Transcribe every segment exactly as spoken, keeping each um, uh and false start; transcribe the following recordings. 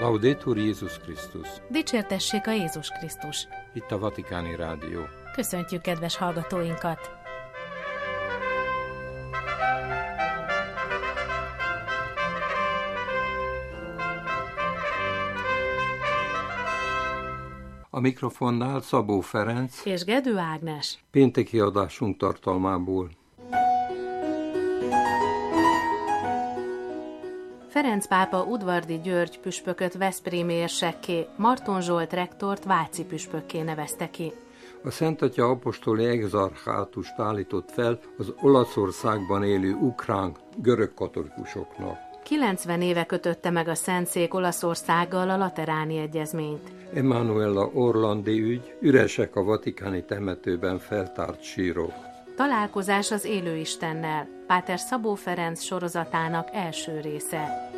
Laudetur Jézus Krisztus. Dicsértessék a Jézus Krisztus. Itt a Vatikáni Rádió. Köszöntjük kedves hallgatóinkat! A mikrofonnál Szabó Ferenc és Gedő Ágnes. Pénteki adásunk tartalmából. Ferenc pápa Udvardy György püspököt veszprémi érsekké, Marton Zsolt rektort váci püspökké nevezte ki. A Szent Atya apostoli exarchátust állított fel az Olaszországban élő ukrán görög katolikusoknak. kilencven éve kötötte meg a Szentszék Olaszországgal a Lateráni Egyezményt. Emanuela Orlandi ügy, üresek a vatikáni temetőben feltárt sírok. Találkozás az élőistennel, Páter Szabó Ferenc sorozatának első része.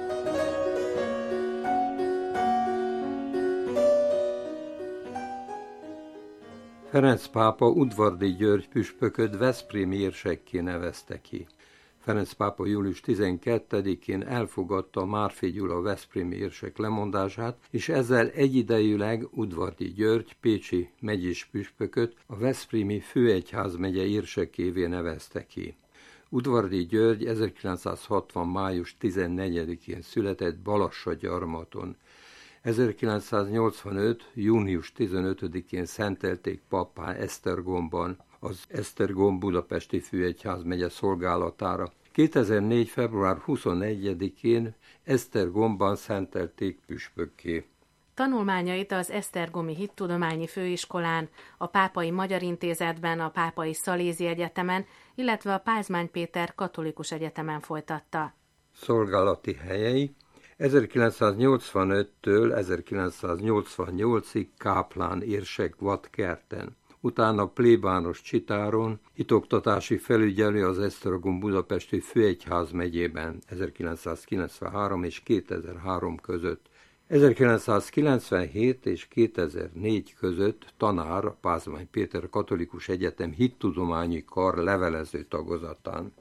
Ferenc pápa Udvardy György püspököt veszprémi érsekké nevezte ki. Ferenc pápa július tizenkettedikén elfogadta Márfi Gyula veszprémi érsek lemondását, és ezzel egyidejűleg Udvardy György pécsi megyés püspököt a veszprémi főegyházmegye érsekkévé nevezte ki. Udvardy György ezerkilencszázhatvan. május tizennegyedikén született Balassagyarmaton. ezerkilencszáznyolcvanöt. június tizenötödikén szentelték pappá Esztergomban, az Esztergom budapesti főegyházmegye szolgálatára. kétezer-négy. február huszonegyedikén Esztergomban szentelték püspökké. Tanulmányait az Esztergomi Hittudományi Főiskolán, a Pápai Magyar Intézetben, a Pápai Szalézi Egyetemen, illetve a Pázmány Péter Katolikus Egyetemen folytatta. Szolgálati helyei: ezerkilencszáznyolcvanöttől ezerkilencszáznyolcvannyolcig káplán érsek Vadkerten. Utána plébános Csitáron, hitoktatási felügyelő az Esztergom budapesti főegyházmegyében ezerkilencszázkilencvenhárom és kétezer-három között. ezerkilencszázkilencvenhét és kétezer-négy között tanár a Pázmány Péter Katolikus Egyetem hittudományi kar levelező tagozatán.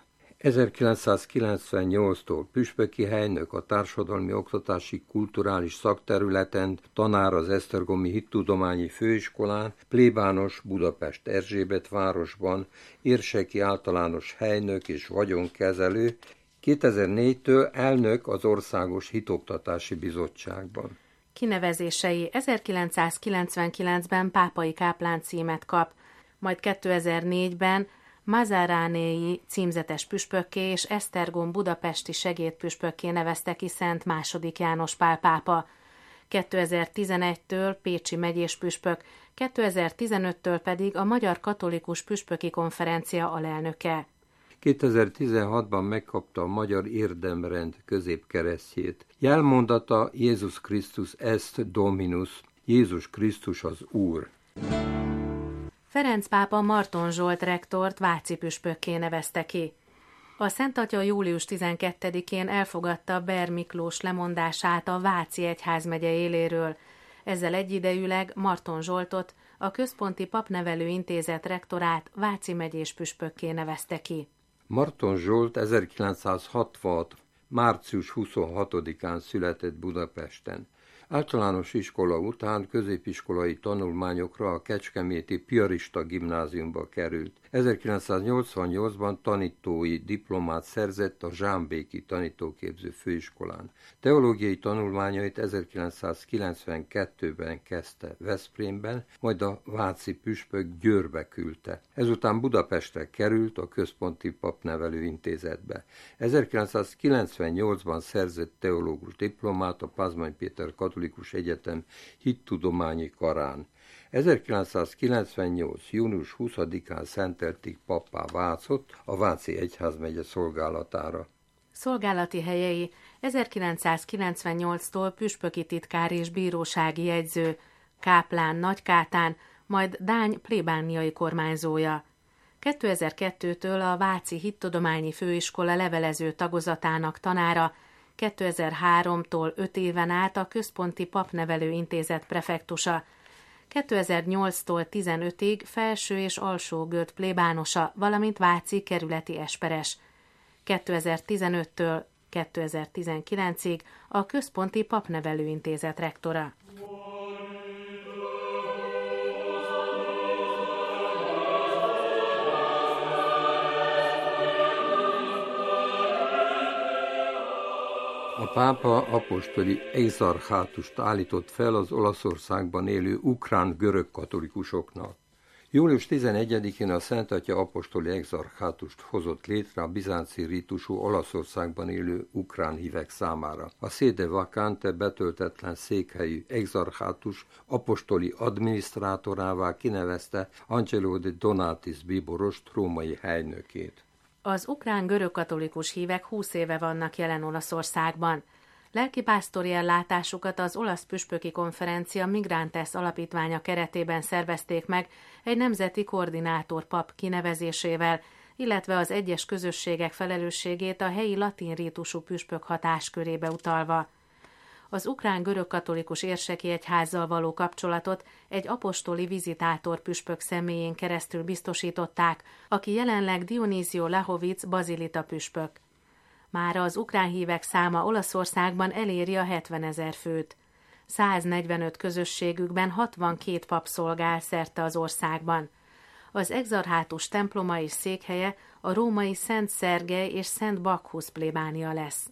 ezerkilencszázkilencvennyolctól püspöki helynök a társadalmi oktatási kulturális szakterületen, tanár az Esztergomi Hittudományi Főiskolán, plébános Budapest Erzsébetvárosban, érseki általános helynök és vagyonkezelő, kétezer-négytől elnök az Országos Hitoktatási Bizottságban. Kinevezései: ezerkilencszázkilencvenkilencben pápai káplán címet kap, majd kétezer-négyben Mazaránéi címzetes püspökké és Esztergom budapesti segédpüspökké nevezte ki Szent második János Pál pápa. kétezer-tizenegytől pécsi megyés püspök, kétezer-tizenöttől pedig a Magyar Katolikus Püspöki Konferencia alelnöke. kétezer-tizenhatban megkapta a Magyar Érdemrend középkeresztjét. Jelmondata Jézus Krisztus est Dominus, Jézus Krisztus az Úr. Ferenc pápa Marton Zsolt rektort váci püspökké nevezte ki. A Szent Atya július tizenkettedikén elfogadta Ber Miklós lemondását a Váci egyházmegye éléről. Ezzel egyidejűleg Marton Zsoltot, a Központi Papnevelő Intézet rektorát váci megyés püspökké nevezte ki. Marton Zsolt ezerkilencszázhatvanhat. március huszonhatodikán született Budapesten. Általános iskola után középiskolai tanulmányokra a kecskeméti piarista gimnáziumba került. ezerkilencszáznyolcvannyolcban tanítói diplomát szerzett a Zsámbéki Tanítóképző Főiskolán. Teológiai tanulmányait ezerkilencszázkilencvenkettőben kezdte Veszprémben, majd a váci püspök Győrbe küldte. Ezután Budapestre került a Központi Papnevelő Intézetbe. ezerkilencszázkilencvennyolcban szerzett teológus diplomát a Pázmány Péter Katolikus Egyetem hittudományi karán. ezerkilencszázkilencvennyolc. június huszadikán szentelték pappá Vácot a Váci egyházmegye szolgálatára. Szolgálati helyei: ezerkilencszázkilencvennyolctól püspöki titkár és bírósági jegyző, káplán Nagykátán, majd Dány plébániai kormányzója. kétezer-kettőtől a Váci Hittudományi Főiskola levelező tagozatának tanára, kétezer-háromtól öt éven át a Központi Papnevelő Intézet prefektusa, kétezer-nyolctól tizenötig felső és alsó görd plébánosa, valamint váci kerületi esperes. kétezer-tizenöttől kétezer-tizenkilencig a Központi Papnevelő Intézet rektora. A pápa apostoli exarchátust állított fel az Olaszországban élő ukrán görög katolikusoknak. július tizenegyedikén a Szent Atya apostoli exarchátust hozott létre a bizánci rítusú Olaszországban élő ukrán hívek számára. A sede vacante betöltetlen székhelyű exarchátus apostoli adminisztrátorává kinevezte Angelo de Donatis bíborost, római helynökét. Az ukrán görögkatolikus hívek húsz éve vannak jelen Olaszországban. Lelkipásztori ellátásukat az Olasz Püspöki Konferencia Migrantes alapítványa keretében szervezték meg egy nemzeti koordinátor pap kinevezésével, illetve az egyes közösségek felelősségét a helyi latin rítusú püspök hatáskörébe utalva. Az ukrán görögkatolikus érseki egyházzal való kapcsolatot egy apostoli vizitátor püspök személyén keresztül biztosították, aki jelenleg Dionízio Lahovic bazilita püspök. Mára az ukrán hívek száma Olaszországban eléri a hetvenezer főt. száznegyvenöt közösségükben hatvankét pap szolgál szerte az országban. Az exarchátus temploma és székhelye a római Szent Szergej és Szent Bakhusz plébánia lesz.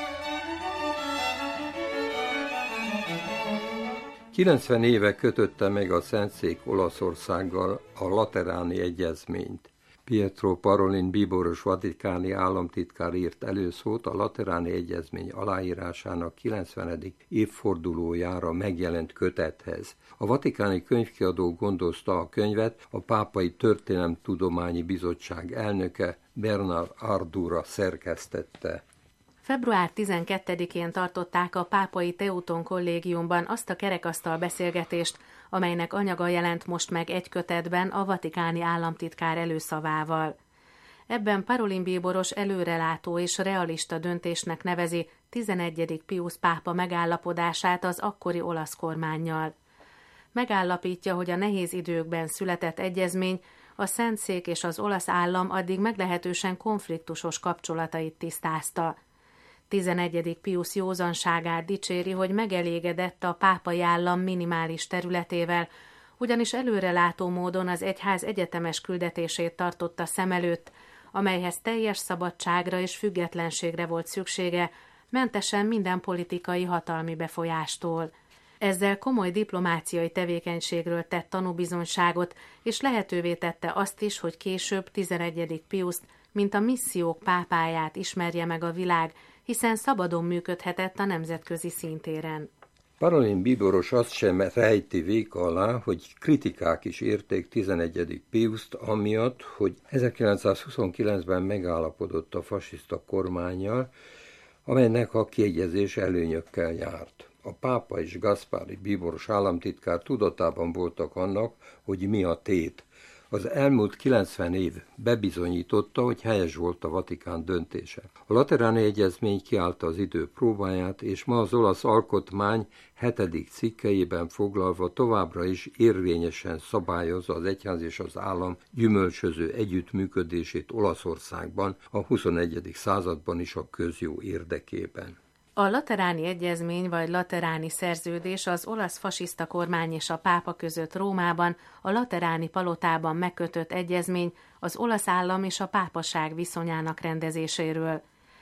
kilencven éve kötötte meg a Szentszék Olaszországgal a Lateráni Egyezményt. Pietro Parolin bíboros vatikáni államtitkár írt előszót a Lateráni Egyezmény aláírásának kilencvenedik évfordulójára megjelent kötethez. A Vatikáni Könyvkiadó gondozta a könyvet, a Pápai Történelemtudományi Bizottság elnöke Bernard Ardura szerkesztette. február tizenkettedikén tartották a Pápai Teuton kollégiumban azt a kerekasztal beszélgetést, amelynek anyaga jelent most meg egy kötetben a vatikáni államtitkár előszavával. Ebben Parolin bíboros előrelátó és realista döntésnek nevezi tizenegyedik Piusz pápa megállapodását az akkori olasz kormánnyal. Megállapítja, hogy a nehéz időkben született egyezmény a Szentszék és az olasz állam addig meglehetősen konfliktusos kapcsolatait tisztázta. tizenegyedik Piusz józanságát dicséri, hogy megelégedett a pápai állam minimális területével, ugyanis előrelátó módon az egyház egyetemes küldetését tartotta szem előtt, amelyhez teljes szabadságra és függetlenségre volt szüksége, mentesen minden politikai hatalmi befolyástól. Ezzel komoly diplomáciai tevékenységről tett tanúbizonyságot, és lehetővé tette azt is, hogy később tizenegyedik Piuszt, mint a missziók pápáját ismerje meg a világ, hiszen szabadon működhetett a nemzetközi szintéren. Parolin bíboros azt sem rejti véka alá, hogy kritikák is érték tizenegyedik Piuszt amiatt, hogy ezerkilencszázhuszonkilencben megállapodott a fasiszta kormánnyal, amelynek a kiegyezés előnyökkel járt. A pápa és Gaspari bíboros államtitkár tudatában voltak annak, hogy mi a tét. Az elmúlt kilencven év bebizonyította, hogy helyes volt a Vatikán döntése. A Lateráni Egyezmény kiállta az idő próbáját, és ma az olasz alkotmány hetedik cikkeiben foglalva továbbra is érvényesen szabályozza az egyház és az állam gyümölcsöző együttműködését Olaszországban, a huszonegyedik században is a közjó érdekében. A Lateráni Egyezmény vagy Lateráni Szerződés az olasz fasiszta kormány és a pápa között Rómában, a Lateráni palotában megkötött egyezmény az olasz állam és a pápaság viszonyának rendezéséről.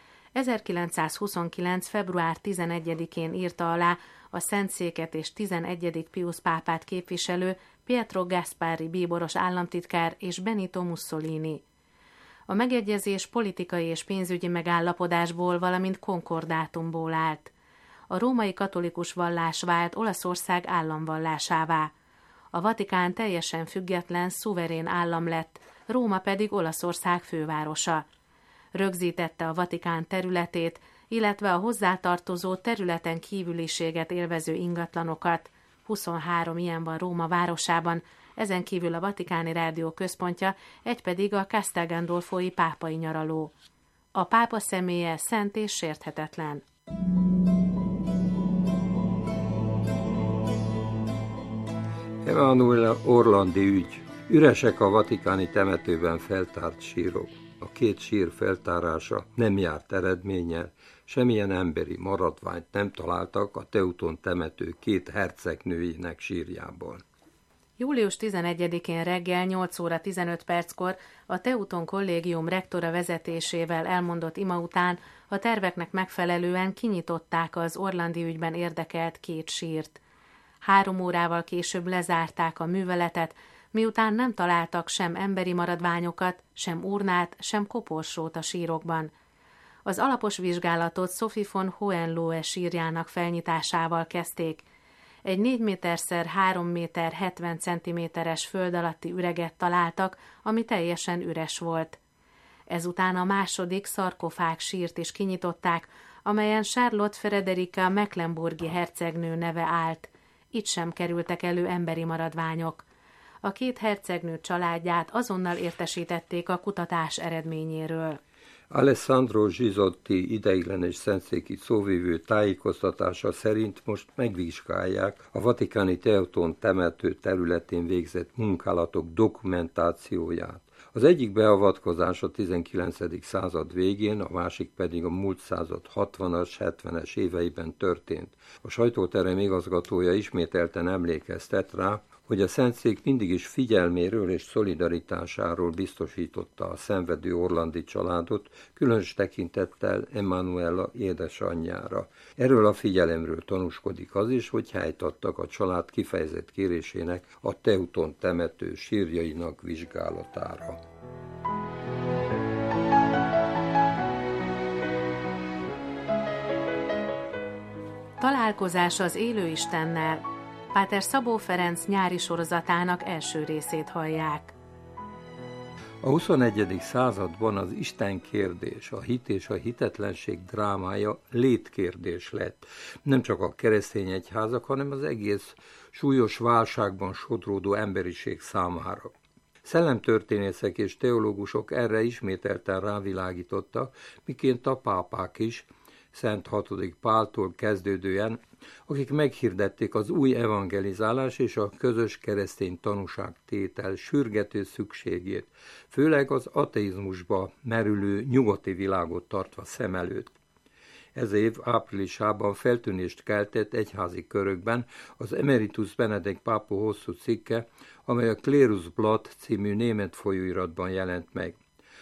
ezerkilencszázhuszonkilenc. február tizenegyedikén írta alá a Szentszéket és tizenegyedik Piusz pápát képviselő Pietro Gaspari bíboros államtitkár és Benito Mussolini. A megegyezés politikai és pénzügyi megállapodásból, valamint konkordátumból állt. A római katolikus vallás vált Olaszország államvallásává. A Vatikán teljesen független, szuverén állam lett, Róma pedig Olaszország fővárosa. Rögzítette a Vatikán területét, illetve a hozzátartozó területen kívüliséget élvező ingatlanokat. huszonhárom ilyen van Róma városában, ezen kívül a Vatikáni Rádió központja, egy pedig a Castel Gandolfoi pápai nyaraló. A pápa személye szent és sérthetetlen. Emanuele Orlandi ügy. Üresek a vatikáni temetőben feltárt sírok. A két sír feltárása nem járt eredménnyel, semmilyen emberi maradványt nem találtak a Teuton temető két hercegnőjének sírjában. július tizenegyedikén reggel nyolc óra tizenöt perckor a Teuton kollégium rektora vezetésével elmondott ima után a terveknek megfelelően kinyitották az orlandi ügyben érdekelt két sírt. Három órával később lezárták a műveletet, miután nem találtak sem emberi maradványokat, sem urnát, sem koporsót a sírokban. Az alapos vizsgálatot Sophie von Hohenlohe sírjának felnyitásával kezdték. Egy négy méterszer három méter hetven centiméteres föld alatti üreget találtak, ami teljesen üres volt. Ezután a második szarkofág sírt is kinyitották, amelyen Charlotte Frederica mecklenburgi hercegnő neve állt. Itt sem kerültek elő emberi maradványok. A két hercegnő családját azonnal értesítették a kutatás eredményéről. Alessandro Gisotti ideiglenes szentszéki szóvivő tájékoztatása szerint most megvizsgálják a vatikáni Teuton temető területén végzett munkálatok dokumentációját. Az egyik beavatkozás a tizenkilencedik század végén, a másik pedig a múlt század hatvanas, hetvenes éveiben történt. A sajtóterem igazgatója ismételten emlékeztet rá, hogy a szentszék mindig is figyelméről és szolidaritásáról biztosította a szenvedő orlandi családot, különös tekintettel Emanuela édesanyjára. Erről a figyelemről tanúskodik az is, hogy helyt adtak a család kifejezett kérésének a Teuton temető sírjainak vizsgálatára. Találkozás az élő Istennel. Páter Szabó Ferenc nyári sorozatának első részét hallják. A huszonegyedik században az Isten kérdés, a hit és a hitetlenség drámája létkérdés lett. Nem csak a keresztény egyházak, hanem az egész súlyos válságban sodródó emberiség számára. Szellemtörténészek és teológusok erre ismételten rávilágítottak, miként a pápák is, Szent hatodik Páltól kezdődően, akik meghirdették az új evangelizálás és a közös keresztény tanúságtétel sürgető szükségét, főleg az ateizmusba merülő nyugati világot tartva szem előtt. Ez év áprilisában feltűnést keltett egyházi körökben az Emeritus Benedek pápa hosszú cikke, amely a Klerusblatt című német folyóiratban jelent meg.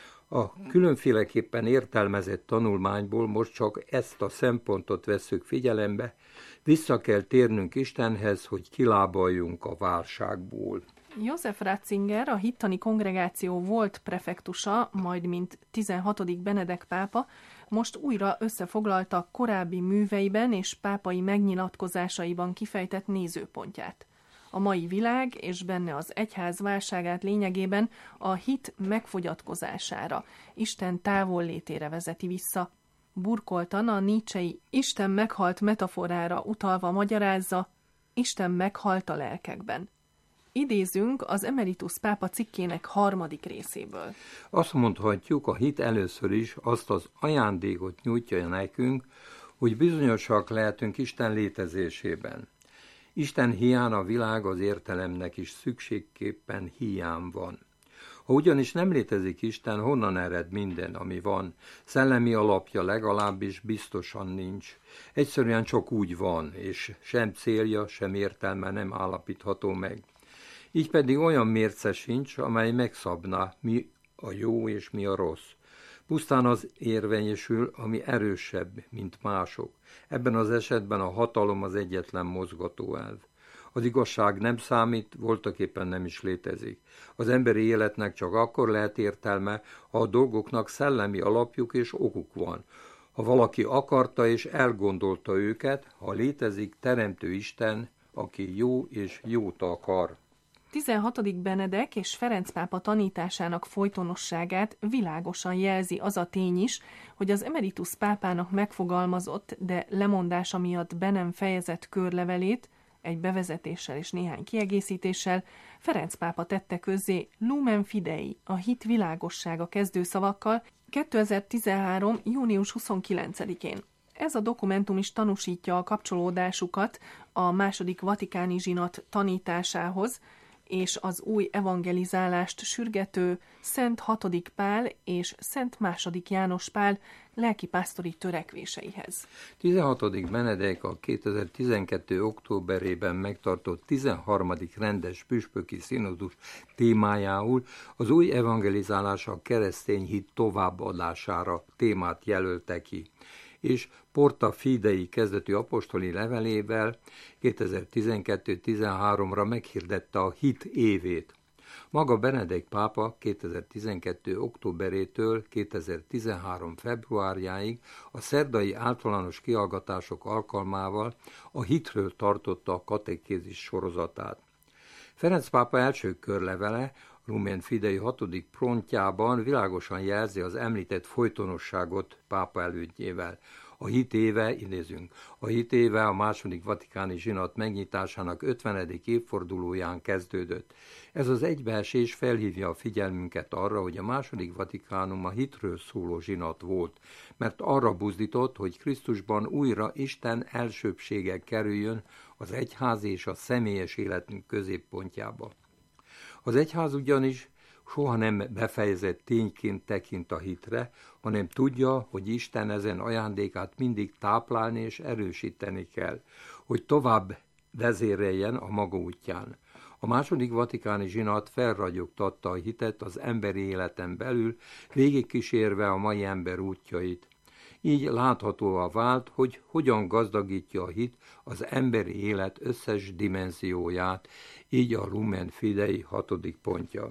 A különféleképpen értelmezett tanulmányból most csak ezt a szempontot vesszük figyelembe, vissza kell térnünk Istenhez, hogy kilábaljunk a válságból. József Ratzinger, a hittani kongregáció volt prefektusa, majd mint tizenhatodik Benedek pápa, most újra összefoglalta korábbi műveiben és pápai megnyilatkozásaiban kifejtett nézőpontját. A mai világ és benne az egyház válságát lényegében a hit megfogyatkozására, Isten távollétére vezeti vissza. Burkoltan a nietzschei Isten meghalt metaforára utalva magyarázza, Isten meghalt a lelkekben. Idézünk az Emeritus pápa cikkének harmadik részéből. Azt mondhatjuk, a hit először is azt az ajándékot nyújtja nekünk, hogy bizonyosak lehetünk Isten létezésében. Isten hiány a világ az értelemnek is szükségképpen hiány van. Ha ugyanis nem létezik Isten, honnan ered minden, ami van? Szellemi alapja legalábbis biztosan nincs. Egyszerűen csak úgy van, és sem célja, sem értelme nem állapítható meg. Így pedig olyan mérce sincs, amely megszabná, mi a jó és mi a rossz. Pusztán az érvényesül, ami erősebb, mint mások. Ebben az esetben a hatalom az egyetlen mozgatóelv. Az igazság nem számít, voltaképpen nem is létezik. Az emberi életnek csak akkor lehet értelme, ha a dolgoknak szellemi alapjuk és okuk van. Ha valaki akarta és elgondolta őket, ha létezik teremtő Isten, aki jó és jót akar. tizenhatodik Benedek és Ferenc pápa tanításának folytonosságát világosan jelzi az a tény is, hogy az Emeritus pápának megfogalmazott, de lemondása miatt be nem fejezett körlevelét, egy bevezetéssel és néhány kiegészítéssel, Ferenc pápa tette közzé Lumen Fidei, a hit világossága kezdőszavakkal kétezer-tizenhárom. június huszonkilencedikén. Ez a dokumentum is tanúsítja a kapcsolódásukat a második vatikáni zsinat tanításához, és az új evangelizálást sürgető Szent hatodik Pál és Szent második János Pál lelkipásztori törekvéseihez. tizenhatodik Benedek a kétezer-tizenkettő. októberében megtartott tizenharmadik rendes püspöki színodus témájául az új evangelizálás a keresztény hit továbbadására témát jelölte ki, és Porta Fidei kezdetű apostoli levelével kétezer-tizenkettő tizenháromra meghirdette a hit évét. Maga Benedek pápa kétezer-tizenkettő. októberétől kétezer-tizenhárom. februárjáig a szerdai általános kihallgatások alkalmával a hitről tartotta a katekézis sorozatát. Ferenc pápa első körlevele Lumen Fidei hatodik pontjában világosan jelzi az említett folytonosságot pápa elődjével. A hit éve, idézünk, a hit éve a második vatikáni zsinat megnyitásának ötvenedik évfordulóján kezdődött. Ez az egybeesés felhívja a figyelmünket arra, hogy a második vatikánum a hitről szóló zsinat volt, mert arra buzdított, hogy Krisztusban újra Isten elsőbbsége kerüljön az egyház és a személyes életünk középpontjába. Az egyház ugyanis soha nem befejezett tényként tekint a hitre, hanem tudja, hogy Isten ezen ajándékát mindig táplálni és erősíteni kell, hogy tovább vezéreljen a maga útján. A második vatikáni zsinat felragyogtatta a hitet az emberi életen belül, végigkísérve a mai ember útjait. Így láthatóvá vált, hogy hogyan gazdagítja a hit az emberi élet összes dimenzióját, így a Lumen Fidei hatodik pontja.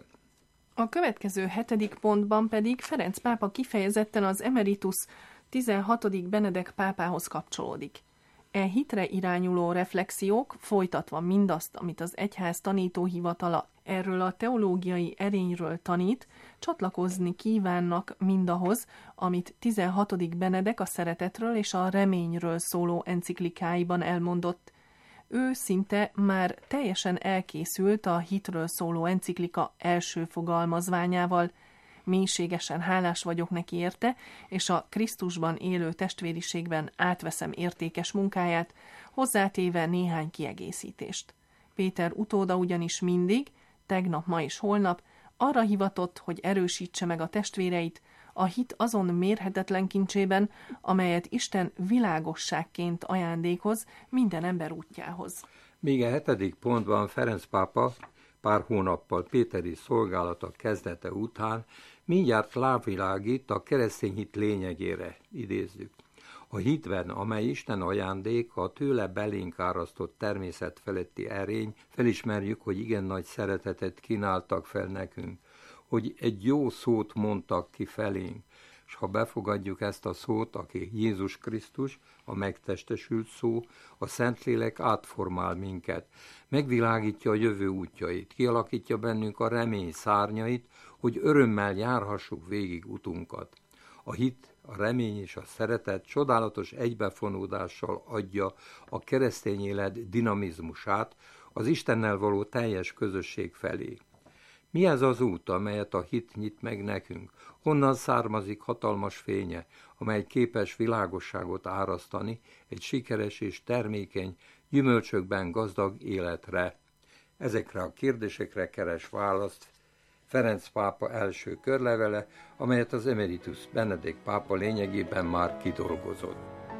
A következő hetedik pontban pedig Ferenc pápa kifejezetten az emeritus tizenhatodik Benedek pápához kapcsolódik. E hitre irányuló reflexiók, folytatva mindazt, amit az egyház tanítóhivatala erről a teológiai erényről tanít, csatlakozni kívánnak mindahhoz, amit tizenhatodik Benedek a szeretetről és a reményről szóló enciklikáiban elmondott. Ő szinte már teljesen elkészült a hitről szóló enciklika első fogalmazványával. Mélységesen hálás vagyok neki érte, és a Krisztusban élő testvériségben átveszem értékes munkáját, hozzátéve néhány kiegészítést. Péter utóda ugyanis mindig, tegnap, ma és holnap arra hivatott, hogy erősítse meg a testvéreit a hit azon mérhetetlen kincsében, amelyet Isten világosságként ajándékoz minden ember útjához. Míg a hetedik pontban Ferenc pápa pár hónappal péteri szolgálata kezdete után mindjárt rávilágít a keresztény hit lényegére, idézzük. A hitben, amely Isten ajándéka, a tőle belénk árasztott természet feletti erény, felismerjük, hogy igen nagy szeretetet kínáltak fel nekünk, hogy egy jó szót mondtak ki felénk, és ha befogadjuk ezt a szót, aki Jézus Krisztus, a megtestesült szó, a Szentlélek átformál minket, megvilágítja a jövő útjait, kialakítja bennünk a remény szárnyait, hogy örömmel járhassuk végig utunkat. A hit, a remény és a szeretet csodálatos egybefonódással adja a keresztény élet dinamizmusát az Istennel való teljes közösség felé. Mi ez az út, amelyet a hit nyit meg nekünk? Honnan származik hatalmas fénye, amely képes világosságot árasztani egy sikeres és termékeny, gyümölcsökben gazdag életre? Ezekre a kérdésekre keres választ Ferenc pápa első körlevele, amelyet az emeritus Benedek pápa lényegében már kidolgozott.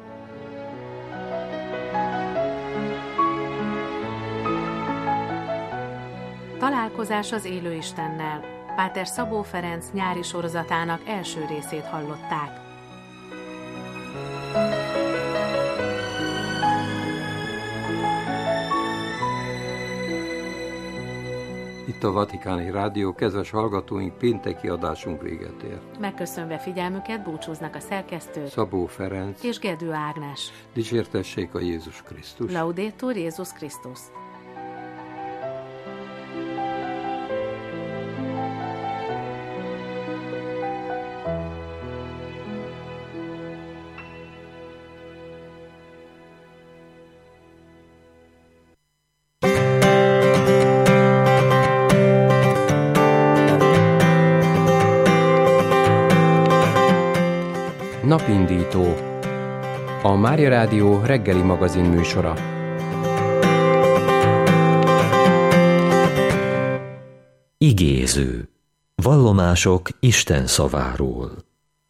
Találkozás az élő Istennel. Páter Szabó Ferenc nyári sorozatának első részét hallották. Itt a Vatikáni Rádió, kedves hallgatóink, pénteki adásunk véget ért. Megköszönve figyelmüket búcsúznak a szerkesztő Szabó Ferenc és Gedő Ágnes. Dicsértessék a Jézus Krisztus. Laudetur Jézus Krisztus. Napindító. A Mária Rádió reggeli magazin műsora. Igéző. Vallomások Isten szaváról.